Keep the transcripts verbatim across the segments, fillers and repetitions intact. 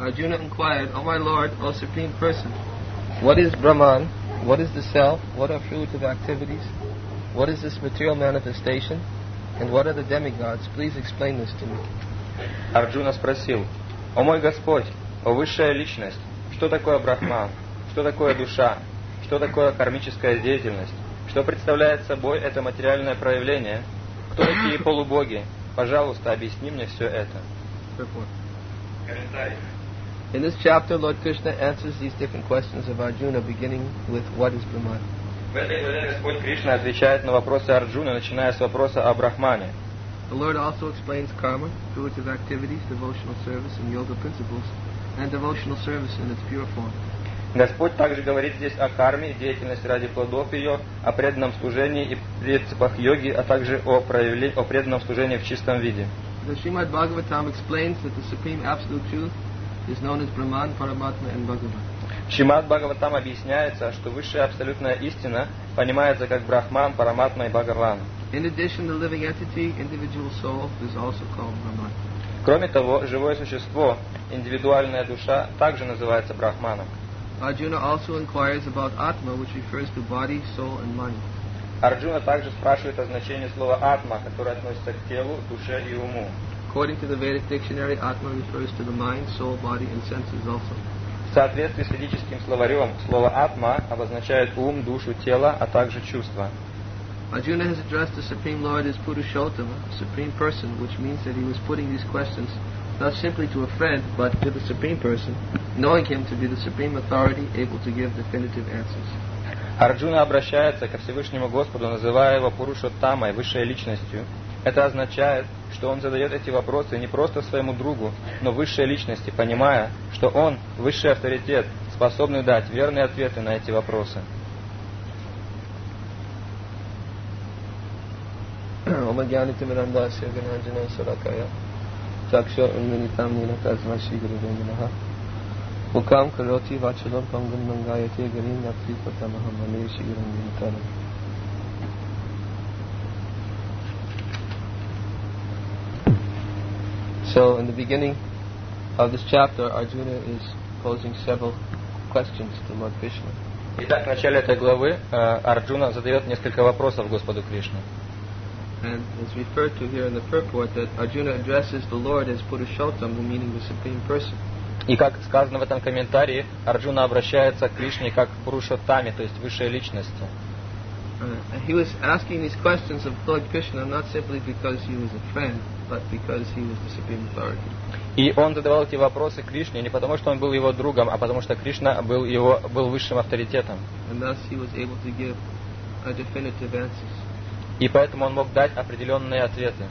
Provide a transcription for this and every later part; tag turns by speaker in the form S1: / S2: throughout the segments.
S1: Arjuna inquired, O my Lord, O Supreme Person, what is Brahman? What is the self? What are fruitive activities? What is this material manifestation? And what are the demigods? Please explain this to me.
S2: Арджуна спросил: «О мой Господь, о высшая личность, что такое Брахман? Что такое душа? Что такое кармическая деятельность? Что представляет собой это материальное проявление? Кто такие полубоги? Пожалуйста, объясни мне все это». Комментарий.
S1: In this chapter, Lord Krishna answers these different questions of Arjuna, beginning with what is Brahman.
S2: В этой главе Господь Кришна отвечает на вопросы Арджуны, начиная с вопроса о Брахмане.
S1: The Lord also explains karma, fruitive activities, devotional service, and yoga principles, and devotional service in its pure form.
S2: Господь также говорит здесь о карме, деятельности ради плодов ее, о преданном служении и принципах йоги, а также о, проявлении, о преданном служении в чистом виде.
S1: The Srimad Bhagavatam explains that the supreme absolute truth is known as Brahman, Paramatma, and Bhagavan.
S2: Шримад Бхагаватам объясняется, что высшая абсолютная истина понимается как Брахман, Параматма и Бхагаван.
S1: In addition, the living entity, individual soul, is also called Brahman.
S2: Кроме того, живое существо, индивидуальная душа, также называется Брахманом.
S1: Arjuna also inquires about Atma, which refers to body, soul, and mind.
S2: Арджуна также спрашивает о значении слова «атма», которое относится к телу, душе и уму.
S1: According to the Vedic dictionary, Atma refers to the mind, soul, body, and senses also.
S2: В соответствии с ведическим словарем, слово «атма» обозначает ум, душу, тело, а также чувства.
S1: Arjuna has addressed the Supreme Lord as Purushottama, Supreme Person, which means that he was putting these questions not simply to a friend, but to the Supreme Person, knowing him to be the Supreme Authority, able to give definitive answers.
S2: Арджуна обращается ко Всевышнему Господу, называя его Пурушоттамой, высшей личностью. Это означает, что он задает эти вопросы не просто своему другу, но высшей личности, понимая, что он высший авторитет, способный дать верные ответы на эти вопросы.
S1: Mukam karoti vachalam pangam nangayate garim natri patamaham ane shigiram vinitaram. So, in the beginning of this chapter, Arjuna is posing several questions to Lord Krishna.
S2: Итак, в начале этой главы Арджуна задает несколько вопросов Господу Кришне.
S1: And it's referred to here in the purport that Arjuna addresses the Lord as Purushottam, meaning the Supreme Person.
S2: И как сказано в этом комментарии, Арджуна обращается к Кришне как к Пурушоттаме, то есть высшей личности.
S1: Uh, he was asking these questions of Lord Krishna not simply because he was a friend, but because he was the Supreme Authority.
S2: И он задавал эти вопросы Кришне не потому, что он был его другом, а потому что Кришна был его был высшим авторитетом.
S1: And thus he was able to give uh, definitive answers.
S2: И поэтому он мог дать определенные ответы.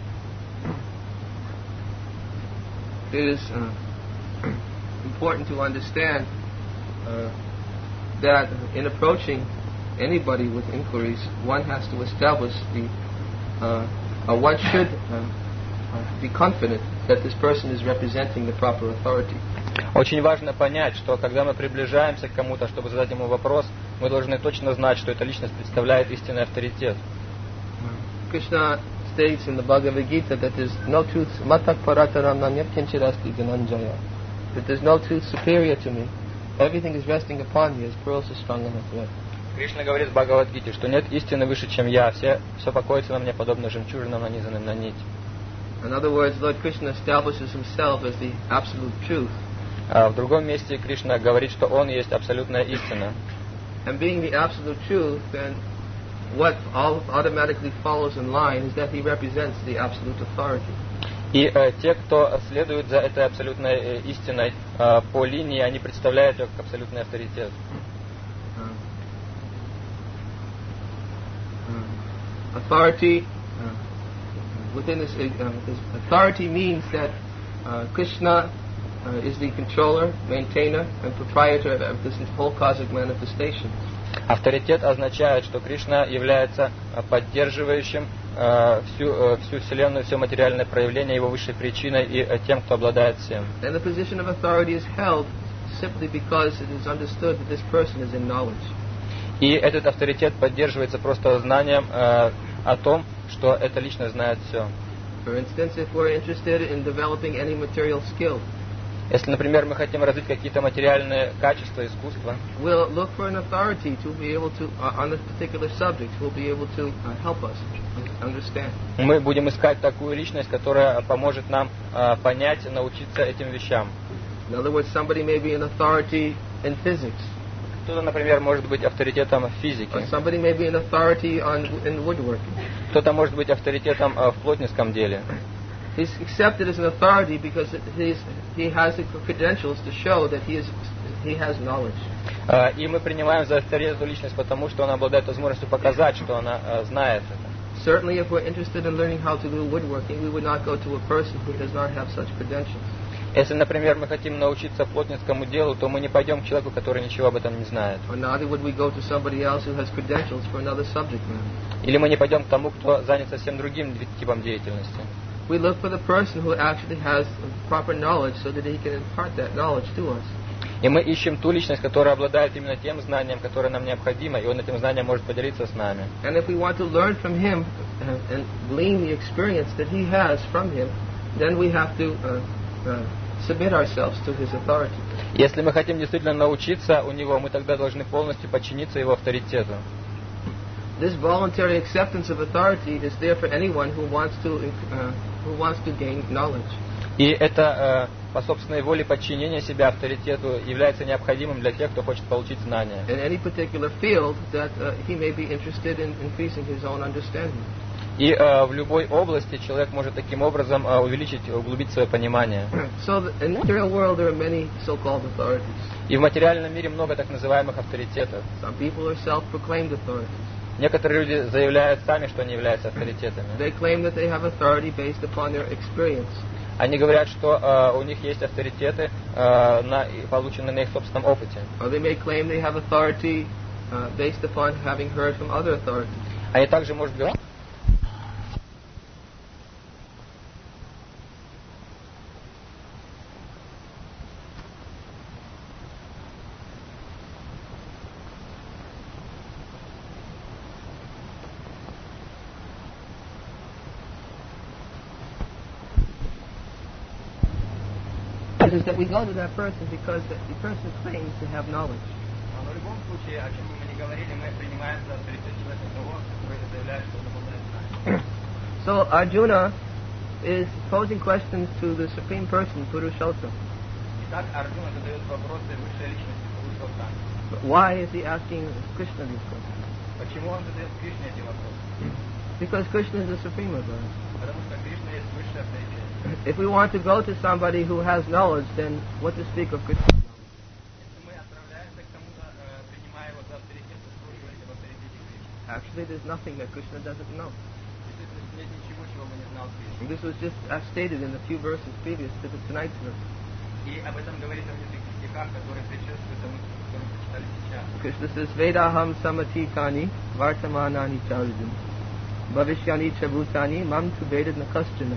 S1: It is uh, important to understand uh, that in approaching anybody with inquiries, one has to establish the, uh, uh, one should uh, uh, be confident that this person is representing the proper authority.
S2: Очень важно понять, что когда мы приближаемся к кому-то, чтобы задать ему вопрос, мы должны точно знать, что эта личность представляет истинный авторитет.
S1: Krishna states in the Bhagavad Gita that there's no truth, matak parataram nanyat kinchirasti gananjaya, that there's no truth superior to me. Everything is resting upon me as pearls are strung on a thread.
S2: Кришна говорит в Бхагавад-гите, что нет истины выше, чем я, все, все покоится на мне, подобно жемчужинам, нанизанным на нить.
S1: In other words, Lord Krishna establishes himself as the absolute truth.
S2: А в другом месте Кришна говорит, что он есть абсолютная истина.
S1: And being the absolute truth, then what all automatically follows in line is that he represents the absolute authority.
S2: И э, те, кто следует за этой абсолютной э, истиной э, по линии, они представляют ее как абсолютный авторитет.
S1: Authority uh, within this, uh, this authority means that uh, Krishna uh, is the controller, maintainer, and proprietor of this whole cosmic manifestation.
S2: Авторитет означает, что Кришна является поддерживающим э, всю, э, всю Вселенную, все материальное проявление, его высшей причиной и э, тем, кто обладает всем.
S1: And the position of authority is held simply because it is understood that this person is in knowledge.
S2: И этот авторитет поддерживается просто знанием э, о том, что эта личность знает все.
S1: For instance, if we're interested in developing any material skill,
S2: Если, например, мы хотим развить какие-то материальные качества, искусства,
S1: we'll look for an authority to be able to, uh, on this particular subject, who will be able to uh, help us understand.
S2: мы будем искать такую личность, которая поможет нам uh, понять, научиться этим вещам.
S1: In other words, somebody may be an authority in physics.
S2: Кто-то, например, может быть авторитетом в физике.
S1: Or somebody may be an authority on, in woodworking.
S2: Кто-то может быть авторитетом uh, в плотницком деле.
S1: He's accepted as an authority because he's, he has the credentials to show that he, is, he has knowledge.
S2: Uh, и мы принимаем за авторитет эту личность, потому что она обладает возможностью показать, что она uh, знает это.
S1: Certainly, if we're interested in learning how to do woodworking, we would not go to a person who does not have such credentials.
S2: Если, например, мы хотим научиться плотницкому делу, то мы не пойдем к человеку, который ничего об этом не знает.
S1: Or neither would we go to somebody else who has credentials for another subject matter.
S2: Или мы не пойдем к тому, кто занят совсем другим типом деятельности.
S1: We look for the person who actually has proper knowledge so that he can impart that knowledge to us.
S2: И мы ищем ту личность, которая обладает именно тем знанием, которое нам необходимо, и он этим знанием может поделиться с нами.
S1: And if we want to learn from him uh, and glean the experience that he has from him, then we have to uh, uh, submit ourselves to his authority.
S2: Если мы хотим действительно научиться у него, мы тогда должны полностью подчиниться его авторитету.
S1: This voluntary acceptance of authority is there for anyone who wants to uh, who wants to gain knowledge.
S2: И это э, по собственной воле подчинение себя авторитету является необходимым для тех, кто хочет получить знания.
S1: In any particular field that uh, he may be interested in increasing his own understanding.
S2: И э, в любой области человек может таким образом э, увеличить, углубить свое понимание.
S1: So the, in the material world there are many so-called authorities.
S2: И в материальном мире много так называемых авторитетов.
S1: Some people are self-proclaimed authorities.
S2: Некоторые люди заявляют сами, что они являются авторитетами.
S1: They claim that they have authority based upon their experience.
S2: Они говорят, что э, у них есть авторитеты, э, на, полученные на их собственном опыте.
S1: Or they may claim they have authority uh, based upon having heard from other authorities.
S2: Они также, может говорить,
S1: Is that we go to that person because the, the person claims to have knowledge.
S2: в любом случае, о чем бы мы ни говорили, мы принимаем за авторитет человека того, который заявляет, что он обладает знанием.
S1: So Arjuna is posing questions to the Supreme Person, Purushottama.
S2: Итак, Арджуна задает вопросы высшей личности Пурушоттамы.
S1: Why is he asking Krishna these questions?
S2: Почему он задает Кришне эти вопросы?
S1: Because Krishna is the Supreme Lord.
S2: Потому что Кришна есть высший авторитет.
S1: If we want to go to somebody who has knowledge, then what to speak of Krishna?
S2: Если мы отправляемся к кому-то, принимая его за авторитет, то что говорить об авторитете Кришны?
S1: Actually, there's nothing that Krishna doesn't know.
S2: Действительно, нет ничего, чего бы не знал Кришна.
S1: And this was just as stated in the few verses previous to the tonight's verse.
S2: И об этом говорится в нескольких стихах, которые предшествуют тому, который мы прочитали сейчас.
S1: Krishna says, Vedaham samatitani vartamanani charjun bhavishyani chabhutani mam tu vedad nakaschana.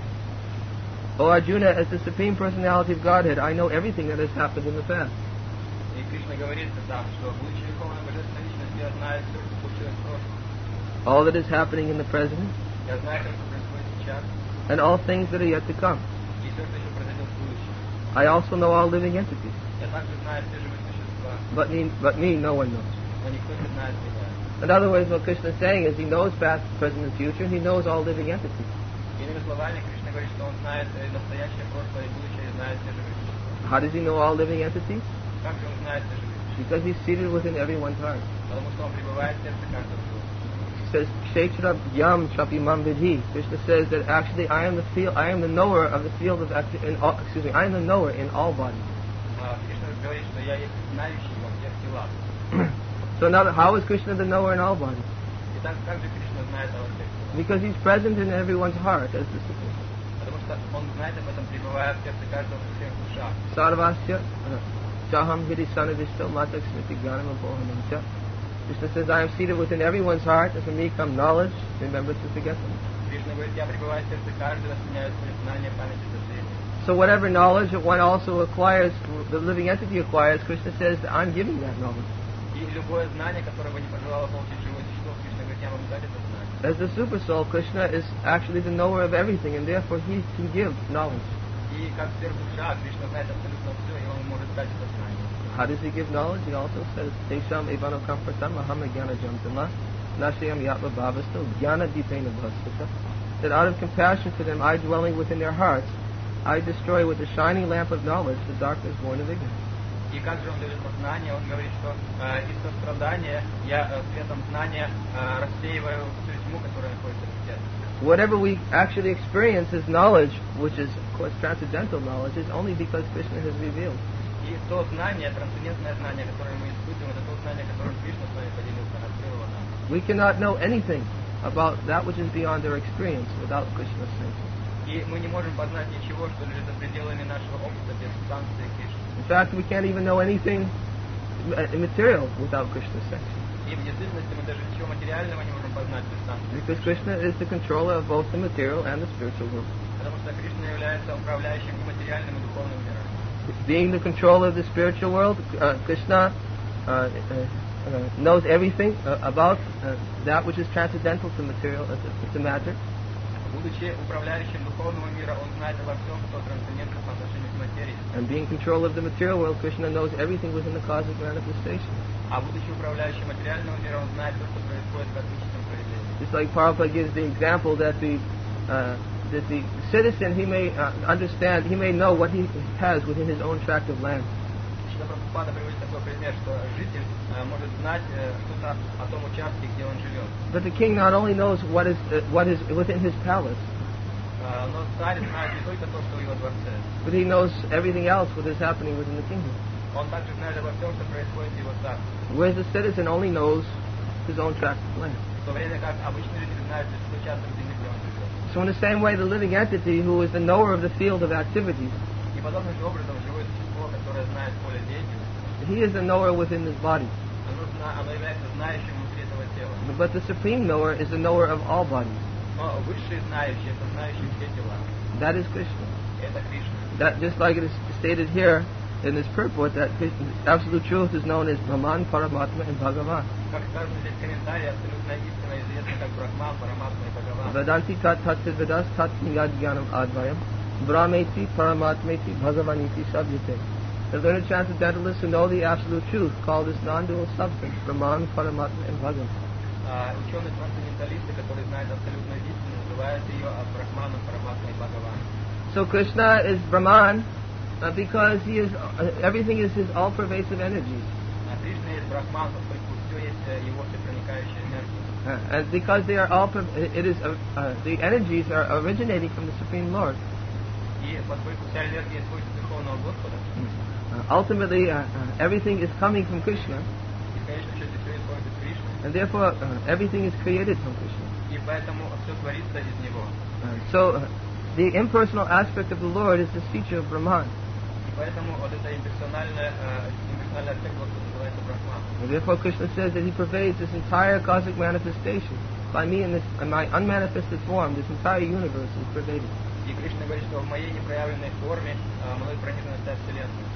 S1: O Arjuna, as the Supreme Personality of Godhead, I know everything that has happened in the past.
S2: И Кришна говорит там, что будучи верховной божественной личностью, я знаю все, что случилось в прошлом.
S1: All that is happening in the present,
S2: Я знаю, что происходит сейчас,
S1: and all things that are yet to come.
S2: и все, что еще произойдет в будущем.
S1: I also know all living entities,
S2: Я также знаю все живые существа,
S1: but me, but me no one knows.
S2: но никто не знает меня.
S1: In other words, what Krishna is saying is he knows past, present, and future, and he knows all living entities.
S2: Иными словами, Кришна говорит, что он знает настоящее, прошлое и будущее, и знает все живые существа.
S1: How does he know all living entities?
S2: Как же он знает все живые существа?
S1: Because he's seated within everyone's heart.
S2: Потому что он пребывает в сердце каждого человека.
S1: He says, Kshetra yam chapimam vidhi. Krishna says that actually I am the field, I am the knower of the field of acti- in all, excuse me, I am the knower in all bodies.
S2: Кришна говорит, что я есть знающий во всех телах.
S1: So now, how is Krishna the knower in all bodies?
S2: Итак, как же Кришна знает о всех телах?
S1: Because he's present in everyone's heart as the Supreme.
S2: Потому что он знает об этом, пребывая в сердце каждого во всех душах.
S1: Sarvasya chaham hiri sanavishto matak smriti gyanam abohanam cha. Krishna says, I am seated within everyone's heart, and from me come knowledge, remembrance, and forgetfulness.
S2: Кришна говорит, я пребываю в сердце каждого, сменяю свои знания, память и забвение.
S1: So whatever knowledge that one also acquires, the living entity acquires, Krishna says, I'm giving that knowledge.
S2: И любое знание, которое бы не пожелало получить живое существо, Кришна говорит, я вам дать это знание.
S1: As the Super Soul, Krishna is actually the knower of everything, and therefore he can give knowledge.
S2: И И как сверхдуша, Кришна знает абсолютно все, и он может дать это знание.
S1: How does he give knowledge? He also says, Tesham evano kampratam aham jnana jamtama nashayam yatva bhavasto jnana dipena bhastata. That out of compassion for them, I dwelling within their hearts, I destroy with the shining lamp of knowledge the darkness born of ignorance.
S2: И как же он дает знание? Он говорит, что э, из сострадания я э, светом знания э, рассеиваю всю тьму, которая находится в сердце.
S1: Whatever we actually experience as knowledge, which is, of course, transcendental knowledge, is only because Krishna has revealed.
S2: И то знание, трансцендентное знание, которое мы испытываем, это то знание, которое Кришна с вами поделился, открыл его нам.
S1: We cannot know anything about that which is beyond our experience without Krishna's sanction.
S2: И мы не можем познать ничего, что лежит за пределами нашего опыта без санкции Кришны.
S1: In fact, we can't even know anything material without Krishna's sanction.
S2: И в действительности мы даже ничего материального не можем познать без санкции.
S1: Because Krishna is the controller of both the material and the spiritual world.
S2: Потому что Кришна является управляющим и материальным, и духовным миром.
S1: Being the controller of the spiritual world, uh, Krishna uh, uh, uh, knows everything uh, about uh, that which is transcendental to material, uh, to, to matter.
S2: Будучи управляющим духовного мира, он знает обо всем, что трансцендентно по отношению к материи.
S1: And being controller of the material world, Krishna knows everything within the cosmic manifestation.
S2: А будучи управляющим материального мира, он знает то, что происходит в космическом проявлении.
S1: Just like Prabhupada gives the example that the uh, that the citizen, he may uh, understand, he may know what he has within his own tract of land.
S2: Шрила Прабхупада приводит такой пример, что житель может знать что-то о том участке, где он живет.
S1: But the king not only knows what is uh, what is within his palace,
S2: но царь знает не только то, что в его дворце,
S1: but he knows everything else what is happening within the kingdom.
S2: Он также знает обо всем, что происходит в его царстве.
S1: Whereas the citizen only knows his own tract of land.
S2: В то время как обычный житель знает лишь свой участок земли, где он живет.
S1: So in the same way, the living entity who is the knower of the field of activities,
S2: И подобным же образом живое существо, которое знает поле деятельности,
S1: he is the knower within his body.
S2: оно, оно является знающим внутри этого тела.
S1: But the supreme knower is the knower of all bodies.
S2: Но высший знающий, это знающий все тела.
S1: That is Krishna.
S2: Это Кришна.
S1: That just like it is stated here in this purport, that Krishna, absolute truth is known as Brahman, Paramatma, and Bhagavan.
S2: Как сказано здесь в комментарии, абсолютная истина известна как Брахман, Параматма и Бхагаван.
S1: Vedanti tat tat vedas tat yad jnanam advayam Brahmeti, Paramatmeti, Bhagavaniti sabhyate. The learned transcendentalists who know the absolute truth call this non-dual substance Brahman, Paramatma, and Bhagavan.
S2: Ученые-трансценденталисты, которые знают абсолютную истину, называют ее Брахманом, Параматмой и Бхагаван.
S1: So Krishna is Brahman uh, because he is uh, everything is his all-pervasive energy.
S2: А Кришна есть Брахман, поскольку все есть его всепроникающая энергия.
S1: Uh, and because they are all, it is uh, uh, the energies are originating from the Supreme Lord.
S2: И поскольку вся энергия исходит от Верховного Господа,
S1: uh, ultimately uh, uh, everything is coming from Krishna.
S2: И в конечном счете все исходит от Кришны.
S1: And therefore uh, everything is created from Krishna.
S2: И поэтому все творится из него.
S1: Uh, so uh, the impersonal aspect of the Lord is this feature of Brahman.
S2: И поэтому вот это имперсональное, имперсональный аспект Господа называется Брахман.
S1: And therefore Krishna says that he pervades this entire cosmic manifestation. By me in, this, in my unmanifested form, this entire universe is pervaded.
S2: И Кришна говорит, что в моей непроявленной форме мной пронизана вся Вселенная.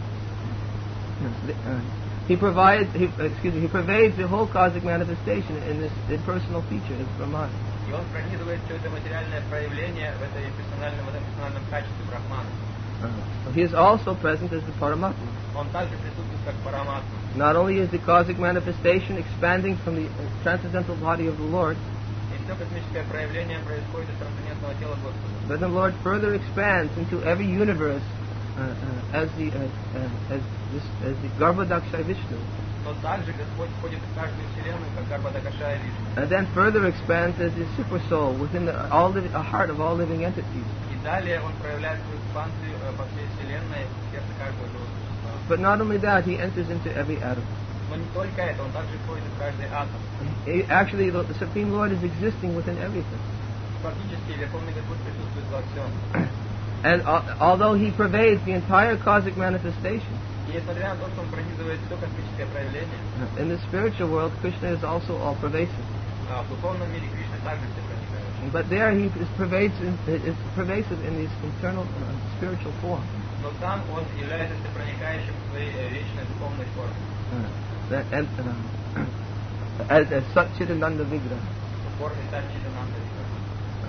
S1: Uh, he provides, he, excuse me, he pervades the whole cosmic manifestation in this impersonal feature, as Brahman.
S2: И он пронизывает все это материальное проявление в этой персональном, в этом персональном качестве Брахмана.
S1: Uh, he is also present as the Paramatma.
S2: Он также присутствует как Параматма.
S1: Not only is the cosmic manifestation expanding from the transcendental body of the Lord,
S2: И все космическое проявление происходит из трансцендентного тела Господа.
S1: but the Lord further expands into every universe uh, uh, as the uh, uh, as this as the Garbhodaksha Vishnu.
S2: Но также Господь входит в каждую вселенную, как Гарбхадакаша и Вишну.
S1: And then further expands as the super soul within the all living, a heart of all living entities.
S2: И далее он проявляет свою экспансию по всей вселенной в сердце каждого живого существа.
S1: But not only that, he enters into every atom.
S2: Но не только это, он также входит в каждый атом.
S1: He, actually, the, the Supreme Lord is existing within everything.
S2: Фактически Верховный Господь присутствует во всем.
S1: And uh, although he pervades the entire cosmic manifestation,
S2: И несмотря на то, что он пронизывает все космическое проявление,
S1: in the spiritual world, Krishna is also all-pervasive.
S2: в духовном мире Кришна также все проникает.
S1: But there he is, pervades, is pervasive in this internal uh, spiritual form.
S2: Но там он является всепроникающим в своей вечной духовной форме.
S1: Uh, and, uh, as, as Satchidananda Vigraha.
S2: В форме Саччитананда Виграха.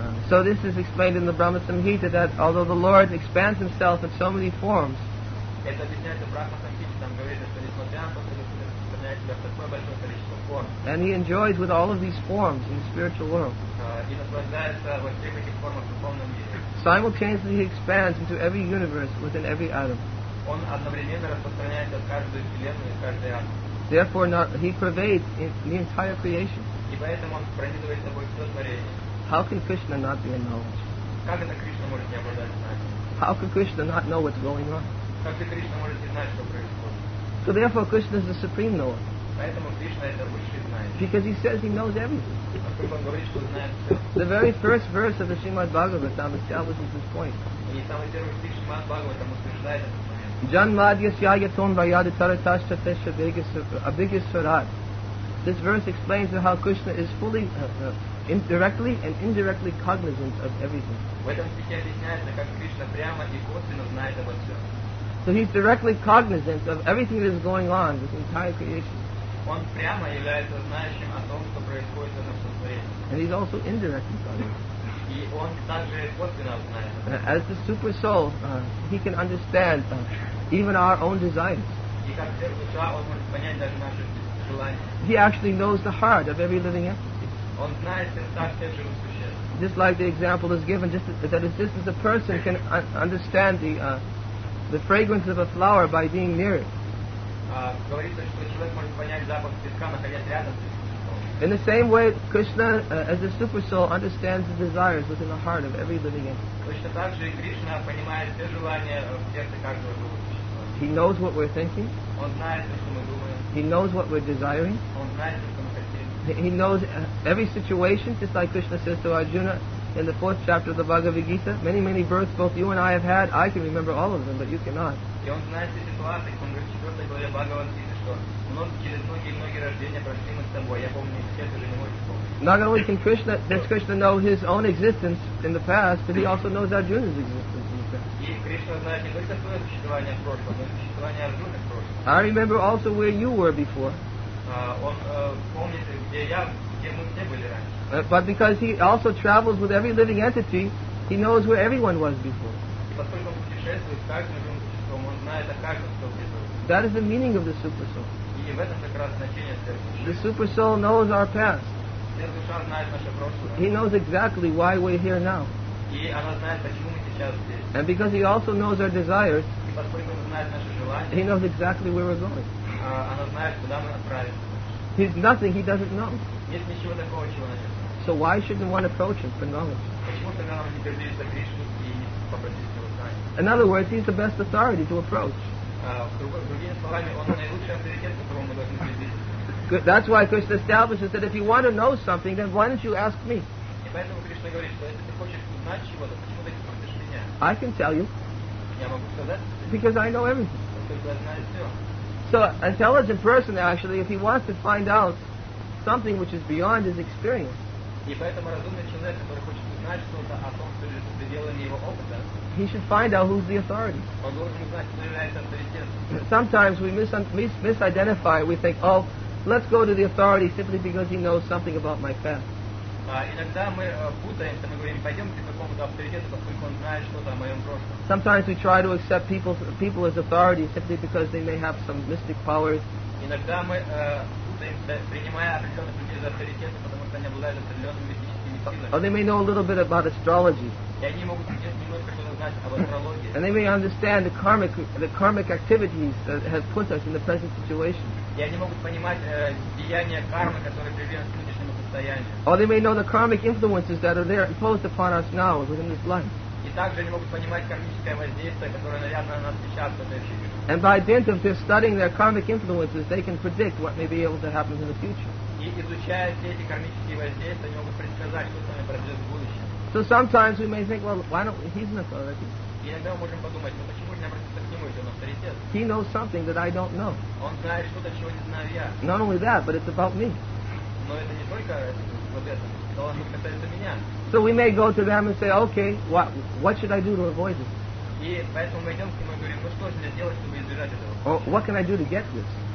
S1: Uh, so this is explained in the Brahma Samhita that although the Lord expands himself in so many forms,
S2: Это объясняется в Брахма-самхите, там говорится, что несмотря на то, что Господь распространяет себя в такое большое количество форм,
S1: and he enjoys with all of these forms in the spiritual world,
S2: э, и наслаждается во всех этих формах в духовном мире,
S1: simultaneously he expands into every universe within every atom.
S2: он одновременно распространяется в каждую вселенную и в каждый атом.
S1: Therefore, not, he pervades in the entire creation.
S2: И поэтому он пронизывает собой все творение.
S1: How can Krishna not be in knowledge?
S2: Как это Кришна может не обладать знанием?
S1: How can Krishna not know what's going on?
S2: Как же Кришна может не знать, что происходит?
S1: So therefore, Krishna is the supreme knower,
S2: Поэтому Кришна это высший знание.
S1: because he says he knows everything.
S2: Поскольку он говорит, что знает все.
S1: The very first verse of the Srimad Bhagavatam establishes this point.
S2: И самый первый стих Шримад Бхагаватам утверждает этот момент.
S1: Janmadhyasya yatom rayaditaratashthatesha abhigiswarat. This verse explains how Krishna is fully, uh, uh, indirectly and indirectly cognizant of everything.
S2: В этом стихе объясняется, как Кришна прямо и косвенно знает обо всем.
S1: So he's directly cognizant of everything that is going on with the entire creation.
S2: Он прямо является знающим о том, что происходит в этом сотворении.
S1: And he's also indirectly cognizant.
S2: И он также косвенно знает.
S1: As the super soul, uh, he can understand uh, even our own desires.
S2: И как душа, он может понять даже наши желания.
S1: He actually knows the heart of every living entity.
S2: Он знает сердца всех живых существ.
S1: Just like the example is given, just as, that is just as a person can un- understand the uh, the fragrance of a flower by being near it.
S2: Uh, говорится, что человек может понять запах цветка, находясь рядом с цветком.
S1: In the same way, Krishna, uh, as the super soul, understands the desires within the heart of every living entity.
S2: Точно так же и Кришна понимает все желания в сердце каждого живого существа.
S1: He knows what we're thinking.
S2: Он знает, что мы думаем.
S1: He knows what we're desiring.
S2: Он знает, что мы хотим.
S1: He he knows uh, every situation, just like Krishna says to Arjuna in the fourth chapter of the Bhagavad Gita. Many, many births both you and I have had. I can remember all of them, but you cannot.
S2: И он знает все ситуации, он говорит в четвертой главе Бхагавад-гиты, что много, через многие-многие рождения прошли мы с тобой. Я помню их все, ты же не можешь помнить.
S1: Not only can Krishna, does Krishna know his own existence in the past, but he also knows Arjuna's existence in the past.
S2: И Кришна знает не только свое существование в прошлом, но и существование Арджуны в прошлом.
S1: I remember also where you were before.
S2: Uh, он uh, помнит, где я, где мы все были раньше.
S1: Uh, but because he also travels with every living entity, he knows where everyone was before.
S2: И поскольку он путешествует с каждым живым существом, он знает о каждом, кто присутствует.
S1: That is the meaning of the super soul.
S2: И в этом как раз значение сверхдуши.
S1: The super soul knows our past.
S2: Сверхдуша знает наше прошлое.
S1: He knows exactly why we're here now.
S2: И она знает, почему мы сейчас здесь.
S1: And because he also knows our desires,
S2: И поскольку она знает наши желания,
S1: he knows exactly where we're going.
S2: uh, она знает, куда мы отправимся.
S1: He's nothing he doesn't know.
S2: Нет ничего такого, чего она не знает.
S1: So why shouldn't one approach him for knowledge?
S2: Почему тогда нам не приблизиться к Кришне и не попросить его знания?
S1: In other words, he's the best authority to approach.
S2: Uh, другими словами, он наилучший авторитет, к которому мы должны приблизиться.
S1: Good. That's why Krishna establishes that if you want to know something, then why don't you ask me?
S2: И поэтому Кришна говорит, что если ты хочешь узнать чего-то, почему ты не спросишь меня?
S1: I can tell you
S2: Я могу сказать,
S1: because I know everything.
S2: поскольку я знаю все.
S1: So an intelligent person, actually, if he wants to find out something which is beyond his experience,
S2: И поэтому разумный человек, который хочет узнать что-то о том, что лежит за пределами его опыта,
S1: he should find out who's the authority.
S2: он должен узнать, кто является авторитетом.
S1: Sometimes we mis- mis- misidentify. We think, oh, let's go to the authority simply because he knows something about my past.
S2: А иногда мы э, путаемся, мы говорим, пойдемте к какому-то авторитету, поскольку он знает что-то о моем прошлом.
S1: Sometimes we try to accept people people as authority simply because they may have some mystic powers.
S2: Иногда мы э, путаемся, принимая определенных людей за авторитеты, потому что они обладают определенными мистическими силами.
S1: Or they may know a little bit about astrology.
S2: И они могут немножко что-то знать об астрологии.
S1: And they may understand the karmic the karmic activities that have put us in the present situation.
S2: И они могут понимать э, деяния кармы, которые привели нас к нынешнему состоянию.
S1: Or they may know the karmic influences that are there imposed upon us now within this life.
S2: И также они могут понимать кармическое воздействие, которое, наверное, на нас сейчас в этой жизни.
S1: And by dint of their studying their karmic influences, they can predict what may be able to happen in the future.
S2: И изучая все эти кармические воздействия, они могут предсказать, что с нами произойдет в будущем.
S1: So sometimes we may think, well, why don't he's an authority?
S2: И иногда мы можем подумать, ну почему же не обратиться к нему, если он авторитет?
S1: He knows something that I don't know.
S2: Он знает что-то, чего не знаю я.
S1: Not only that, but it's about me.
S2: Но это не только вот это, но оно касается меня.
S1: So we may go to them and say, okay, what what should I do to avoid this?
S2: И поэтому мы идем к нему и говорим, ну что же мне делать, чтобы избежать этого?
S1: Or what can I do to get this?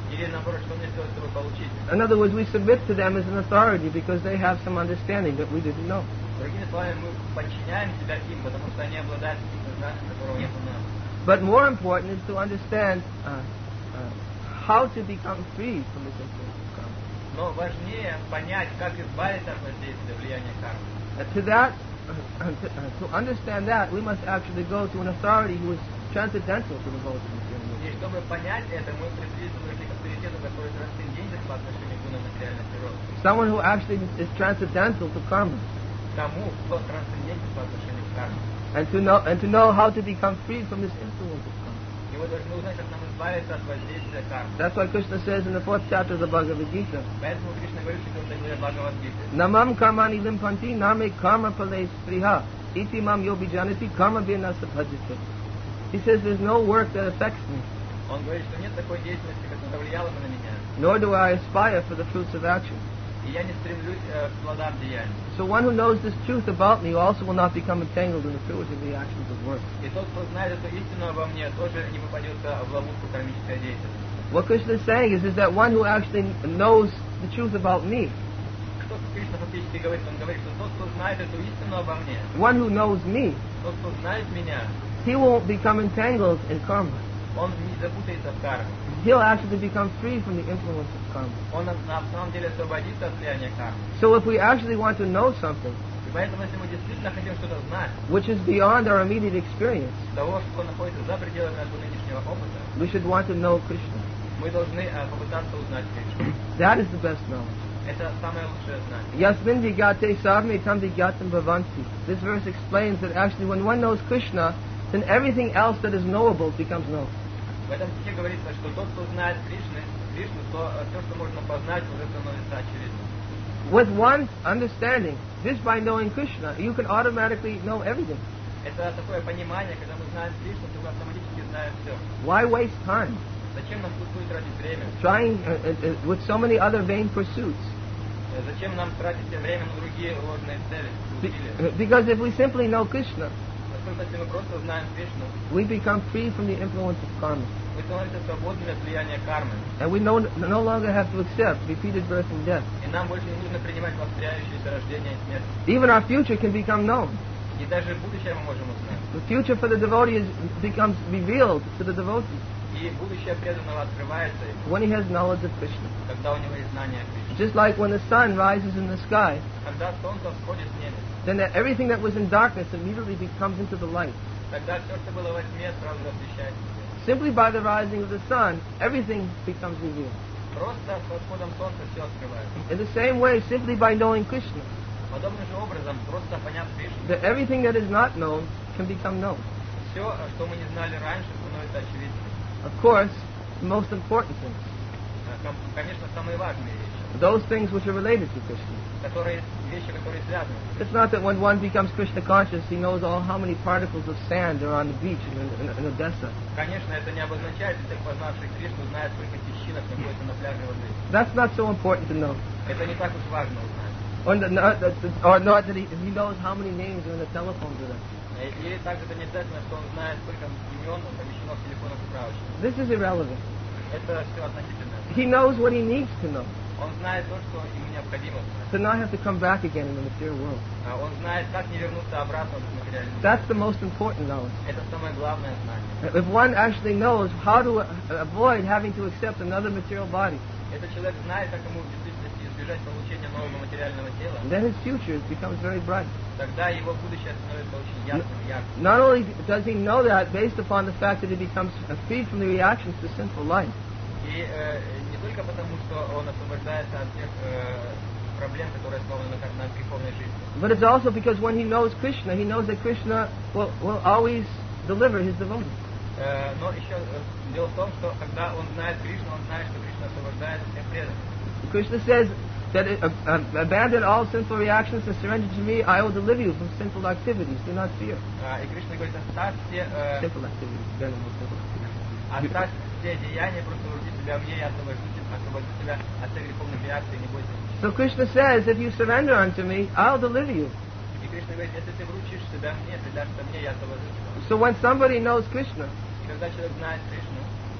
S2: Или наоборот, что мне сделать, чтобы получить?
S1: In other words, we submit to them as an authority because they have some understanding that we didn't know.
S2: Другими словами, мы подчиняем себя им, потому что они обладают каким-то знанием, которого нет у нас.
S1: But more important is to understand uh, uh, how to become free from this influence of karma.
S2: Но важнее понять, как избавиться от воздействия влияния кармы.
S1: Uh, to that, uh, to, uh, to understand that, we must actually go to an authority who is transcendental to the world of material world.
S2: И чтобы понять это, мы присоединимся к авторитету, который трансцендентен по отношению к гунам материальной природы.
S1: Someone who actually is transcendental to karma.
S2: Тому, кто трансцендентен по отношению к карме.
S1: And to know and to know how to become free from this influence of karma.
S2: И мы должны узнать, как нам избавиться от воздействия кармы.
S1: That's why Krishna says in the fourth chapter of the Bhagavad Gita.
S2: Поэтому Кришна говорит в четвертой главе Бхагавад-гиты.
S1: Namam karmani limpanti name karma pale spriha iti mam yobi janati karma bina sabhajite. He says there's no work that affects me.
S2: Он говорит, что нет такой деятельности, которая влияла бы на меня.
S1: Nor do I aspire for the fruits of action.
S2: И я не стремлюсь э, к плодам деяний.
S1: So one who knows this truth about me also will not become entangled in the fruitive reactions of work.
S2: И тот, кто знает эту истину обо мне, тоже не попадется в ловушку кармической деятельности.
S1: What Krishna is saying is, is that one who actually knows the truth about me,
S2: Что Кришна фактически говорит? Он говорит, что тот, кто знает эту истину обо мне,
S1: one who knows me,
S2: тот, кто знает меня,
S1: he won't become entangled in karma.
S2: он не запутается в карме.
S1: He'll actually become free from the influence of karma.
S2: Он на, на самом деле освободится от влияния кармы.
S1: So if we actually want to know something,
S2: И поэтому, если мы действительно хотим что-то знать,
S1: which is beyond our immediate experience,
S2: того, что находится за пределами нашего нынешнего опыта,
S1: we should want to know Krishna.
S2: мы должны э, попытаться узнать Кришну.
S1: That is the best knowledge.
S2: Это самое лучшее знание.
S1: Yasmin vigate savme tam vigatam bhavanti. This verse explains that actually when one knows Krishna, then everything else that is knowable becomes known.
S2: В этом стихе говорится, что тот, кто знает Кришну, Кришну, то э, все, что можно познать, уже становится очевидным.
S1: With one understanding, just by knowing Krishna, you can automatically know everything.
S2: Это такое понимание, когда мы знаем Кришну, то мы автоматически знаем все.
S1: Why waste time
S2: Зачем нам тут будет тратить время?
S1: trying uh, uh, uh, with so many other vain pursuits?
S2: Э, Зачем нам тратить время на другие ложные цели,
S1: Be-
S2: усилия?
S1: because if we simply know Krishna,
S2: Поскольку если мы просто знаем Кришну,
S1: we become free from the influence of karma.
S2: мы становимся свободными от влияния кармы.
S1: And we no, no longer have to accept repeated birth and death.
S2: И нам больше не нужно принимать повторяющиеся рождения и смерть.
S1: Even our future can become known.
S2: И даже будущее мы можем узнать.
S1: The future for the devotee is, becomes revealed to the devotee
S2: И будущее преданного открывается ему,
S1: when he has knowledge of Krishna.
S2: когда у него есть знание о Кришне.
S1: Just like when the sun rises in the sky,
S2: Когда солнце всходит с неба,
S1: then that everything that was in darkness immediately becomes into the light.
S2: тогда все, что было во тьме, сразу же освещается.
S1: Simply by the rising of the sun, everything becomes revealed.
S2: Просто с восходом солнца все открывается.
S1: In the same way, simply by knowing Krishna,
S2: Подобным же образом, просто поняв Кришну,
S1: that everything that is not known can become known.
S2: все, что мы не знали раньше, становится очевидным.
S1: Of course, the most important things,
S2: Э, ком- Конечно, самые важные вещи,
S1: those things which are related to Krishna.
S2: которые, вещи, которые связаны.
S1: It's not that when one becomes Krishna conscious, he knows all how many particles of sand are on the beach in, in, in Odessa.
S2: Конечно, это не обозначает, что человек, познавший Кришну, знает, сколько песчинок находится на пляже воды.
S1: That's not so important to know.
S2: Это не так уж важно узнать.
S1: Or not, or not that he, he knows how many names are in the telephone with us.
S2: Э, Или также это не обязательно, что он знает, сколько имен помещено в телефонах справочниках.
S1: This is irrelevant.
S2: Это все относительно.
S1: He knows what he needs to know
S2: Он знает то, что ему необходимо знать.
S1: to not have to come back again in the material world.
S2: А Он знает, как не вернуться обратно в материальный мир.
S1: That's the most important knowledge.
S2: Это самое главное знание.
S1: If one actually knows how to uh, avoid having to accept another material body,
S2: Этот человек знает, как ему в действительности избежать получения нового материального тела,
S1: then his future becomes very bright.
S2: тогда его будущее становится очень ясным, ярким.
S1: Not only does he know that based upon the fact that he becomes uh, freed from the reactions to sinful life,
S2: И э, не только потому, что он освобождается от тех э, проблем, которые основаны на, на греховной жизни,
S1: but it's also because when he knows Krishna, he knows that Krishna will, will always deliver his devotees.
S2: Э, но еще э, дело в том, что когда он знает Кришну, он знает, что Кришна освобождает всех преданных.
S1: Krishna says that uh, uh, abandon all sinful reactions and surrender to me, I will deliver you from sinful activities. Do not fear.
S2: А, и Кришна говорит, оставь все, э,
S1: Sinful activities. Again, no sinful activities.
S2: оставь все деяния, просто вруби себя мне, я освобожу тебя, освобожу тебя от всех греховных реакций, не бойся.
S1: So Krishna says, if you surrender unto me, I'll deliver you.
S2: И Кришна говорит, если ты вручишь себя мне, предашься мне, я освобожу тебя.
S1: So when somebody knows Krishna,
S2: И когда человек знает Кришну,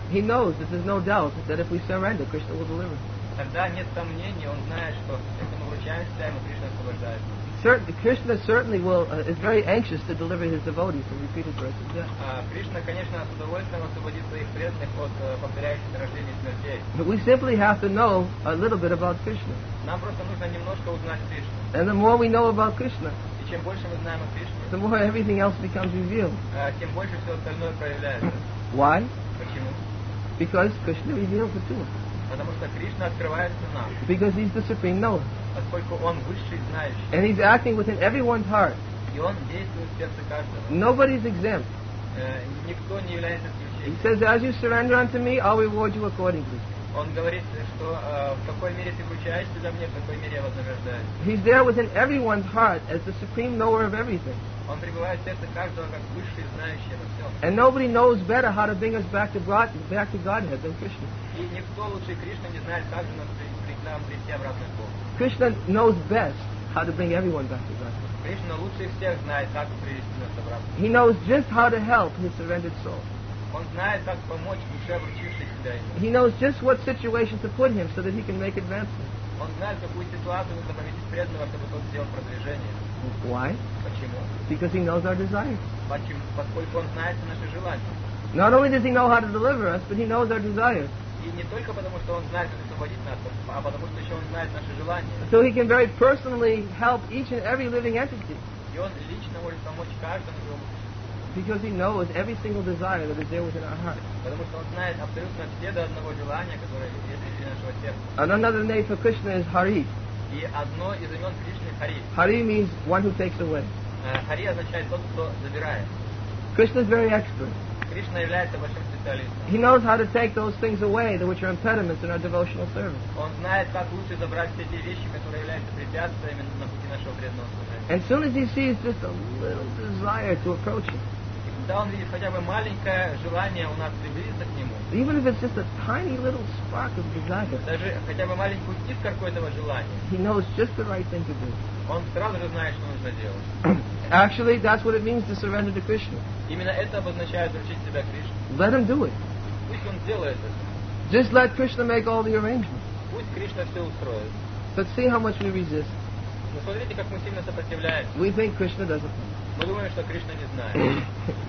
S1: he knows that there's no doubt that if we surrender, Krishna will deliver.
S2: Тогда нет сомнений, он знает, что если мы вручаемся ему, Кришна освобождает.
S1: Certain, Krishna certainly will uh, is very anxious to deliver his devotees from repeated births and death.
S2: Uh, Кришна, конечно, с удовольствием освободит своих преданных от uh, повторяющихся рождений и смертей.
S1: But we simply have to know a little bit about Krishna.
S2: Нам просто нужно немножко узнать Кришну.
S1: And the more we know about Krishna,
S2: И чем больше мы знаем о Кришне,
S1: the more everything else becomes revealed.
S2: uh, тем больше все остальное проявляется.
S1: Why?
S2: Почему?
S1: Because Krishna reveals it to us.
S2: Потому что Кришна открывается нам,
S1: Because he's the supreme knower.
S2: поскольку он высший знающий.
S1: And he's acting within everyone's heart.
S2: И он действует в сердце каждого.
S1: Nobody's exempt.
S2: Uh, никто не является
S1: He
S2: исключением.
S1: says, as you surrender unto me, I'll reward you accordingly.
S2: Он говорит, что uh, в какой мере ты вручаешься за мне, в какой мере я вознаграждаю.
S1: He's there within everyone's heart as the supreme knower of everything.
S2: Он пребывает в сердце каждого как высший знающий обо всем.
S1: And nobody knows better how to bring us back to God, back to Godhead than Krishna.
S2: И никто лучше Кришны не знает, как же нас при- при- нам прийти обратно к Богу.
S1: Krishna knows best how to bring everyone back to Godhead.
S2: Кришна лучше всех знает, как привести нас обратно.
S1: He knows just how to help his surrendered soul.
S2: Он знает, как помочь душе, вручившей себя ему.
S1: He knows just what situation to put him so that he can make advancement.
S2: Он знает, какую ситуацию нужно поместить преданного, чтобы тот сделал продвижение.
S1: Why?
S2: Почему?
S1: Because he knows our desires.
S2: Почему? Поскольку он знает наши желания.
S1: Not only does he know how to deliver us, but he knows our desires.
S2: И не только потому, что он знает, как освободить нас, а потому, что еще он знает наши желания.
S1: So he can very personally help each and every living entity.
S2: И он лично может помочь каждому живому существу.
S1: Because he knows every single desire that is there within our heart.
S2: Потому что он знает абсолютно все до одного желания, которое есть внутри нашего сердца.
S1: And another name for Krishna is Hari.
S2: И одно из имен Кришны — Хари.
S1: Hari means one who takes away.
S2: Э, Хари означает тот, кто забирает.
S1: Krishna is very expert.
S2: Кришна является большим специалистом.
S1: He knows how to take those things away that which are impediments in our devotional service.
S2: Он знает, как лучше забрать все те вещи, которые являются препятствиями на пути нашего преданного служения.
S1: And as soon as he sees just a little desire to approach him,
S2: И когда он видит хотя бы маленькое желание у нас приблизиться к нему,
S1: even if it's just a tiny little spark of desire,
S2: даже хотя бы маленькую искорку этого желания,
S1: he knows just the right thing to do.
S2: он сразу же знает, что нужно делать.
S1: Actually, that's what it means to surrender to Krishna.
S2: Именно это обозначает вручить себя Кришне.
S1: Let him do it.
S2: Пусть он делает это.
S1: Just let Krishna make all the arrangements.
S2: Пусть Кришна все устроит.
S1: But see how much we resist.
S2: Но смотрите, как мы сильно сопротивляемся.
S1: We think Krishna doesn't know.
S2: Мы думаем, что Кришна не знает.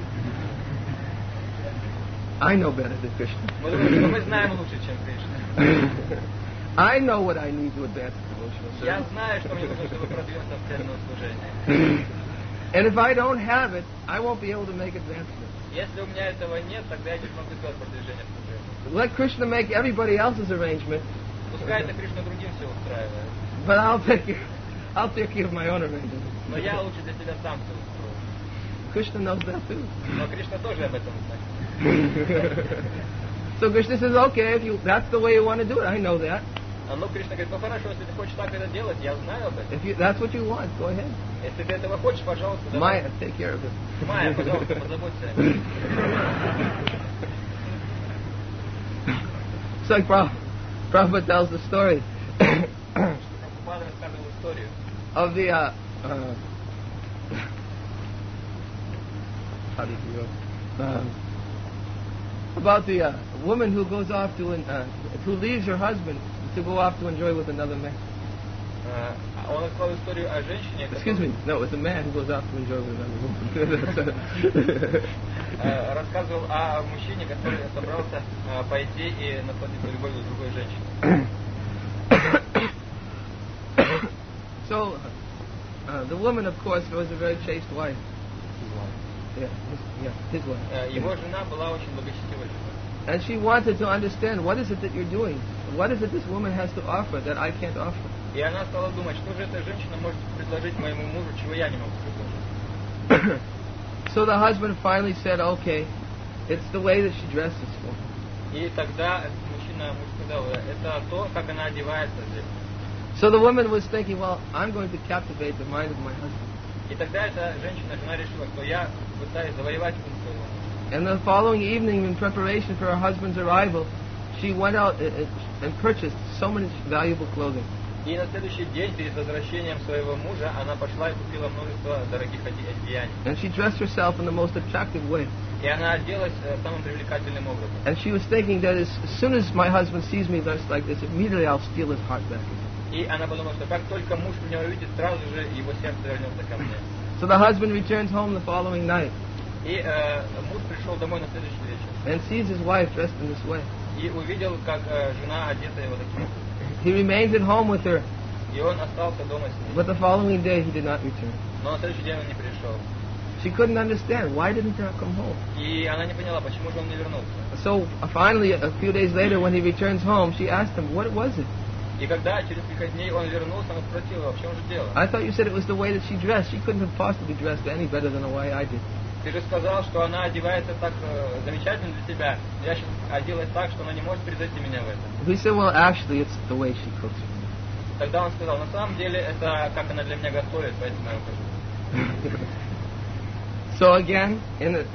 S1: I know better than Krishna.
S2: Мы думаем, что мы знаем лучше, чем Кришна.
S1: I know what I need to advance the devotional
S2: Я
S1: service.
S2: знаю, что мне нужно, чтобы продвинуться в преданном служении.
S1: And if I don't have it, I won't be able to make advancement.
S2: Если у меня этого нет, тогда я не смогу сделать продвижение в служении.
S1: Let Krishna make everybody else's arrangement,
S2: Пускай это Кришна другим все устраивает.
S1: but I'll take care, I'll take care of my own arrangement.
S2: Но я лучше для себя сам все устрою.
S1: Krishna knows that too.
S2: Но Кришна тоже об этом знает.
S1: So Krishna says, okay, if you that's the way you want to do it, I know that.
S2: А ну, Кришна говорит, ну хорошо, если ты хочешь так это делать, я знаю об этом.
S1: If you, that's what you want, go ahead.
S2: Если ты этого хочешь, пожалуйста, давай.
S1: Maya, take care of it.
S2: Майя, пожалуйста, позаботься о этом.
S1: It's like Prabhupada, Prabhupada tells the story
S2: Прабхупада рассказывал историю
S1: of the uh, uh, how do you go? Um, about the uh, woman who goes off to an, uh, who leaves her husband to go off to enjoy with another man.
S2: Э, Он рассказал историю о женщине,
S1: Excuse me, no, it's a man who goes off to enjoy with another woman.
S2: э, рассказывал о мужчине, который собрался э, пойти и насладиться любовью другой женщины.
S1: So, uh, the woman, of course, was a very chaste wife. Yeah, his, yeah, his wife.
S2: Э, Его жена была очень благочестивой.
S1: And she wanted to understand, what is it that you're doing? What is it this woman has to offer that I can't offer?
S2: И она стала думать, что же эта женщина может предложить моему мужу, чего я не могу предложить.
S1: So the husband finally said, okay, it's the way that she dresses for me.
S2: И тогда этот мужчина муж сказал, это то, как она одевается здесь.
S1: So the woman was thinking, well, I'm going to captivate the mind of my husband.
S2: И тогда эта женщина, жена решила, что я пытаюсь завоевать ум своего мужа.
S1: And the following evening, in preparation for her husband's arrival, she went out and, and purchased so much valuable clothing.
S2: И на следующий день, перед возвращением своего мужа, она пошла и купила множество дорогих одеяний.
S1: And she dressed herself in the most attractive way.
S2: И она оделась самым привлекательным образом.
S1: And she was thinking that as, as soon as my husband sees me dressed like this, immediately I'll steal his heart back.
S2: И она подумала, что как только муж меня увидит, сразу же его сердце вернется ко мне.
S1: So the husband returns home the following night.
S2: И э, муж пришел домой на следующий вечер.
S1: And sees his wife dressed in this way.
S2: И увидел, как э, жена одета его таким образом.
S1: He remained at home with her.
S2: И он остался дома с ней.
S1: But the following day he did not return.
S2: Но на следующий день он не пришел.
S1: She couldn't understand why didn't he come home.
S2: И она не поняла, почему же он не вернулся.
S1: So uh, finally, a few days later, when he returns home, she asked him, "What was it?"
S2: И когда через несколько дней он вернулся, она спросила его, в чем же дело?
S1: I thought you said it was the way that she dressed. She couldn't have possibly dressed any better than the way I did.
S2: Ты же сказал, что она одевается так э, замечательно для себя. Я сейчас оделась так, что она не может превзойти меня в этом.
S1: He said, "Well, actually, it's the way she cooks."
S2: Тогда он сказал, на самом деле это как она для меня готовит, поэтому я ухожу.
S1: So again, in the,